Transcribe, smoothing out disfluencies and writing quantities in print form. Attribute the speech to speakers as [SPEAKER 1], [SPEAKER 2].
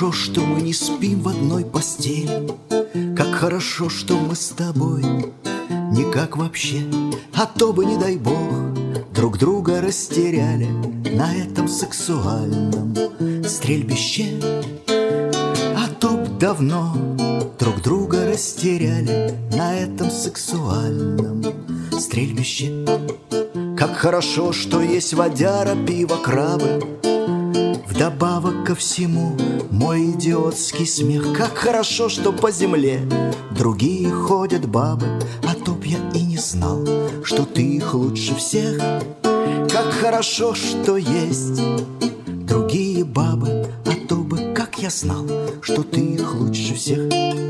[SPEAKER 1] хорошо, что мы не спим в одной постели, как хорошо, что мы с тобой не как вообще, а то бы, не дай бог, друг друга растеряли на этом сексуальном стрельбище. А то б давно друг друга растеряли на этом сексуальном стрельбище. Как хорошо, что есть водяра, пиво, крабы, вдобавок ко всему мой идиотский смех. Как хорошо, что по земле другие ходят бабы, а то б я и не знал, что ты их лучше всех. Как хорошо, что есть другие бабы, а то бы как я знал, что ты их лучше всех.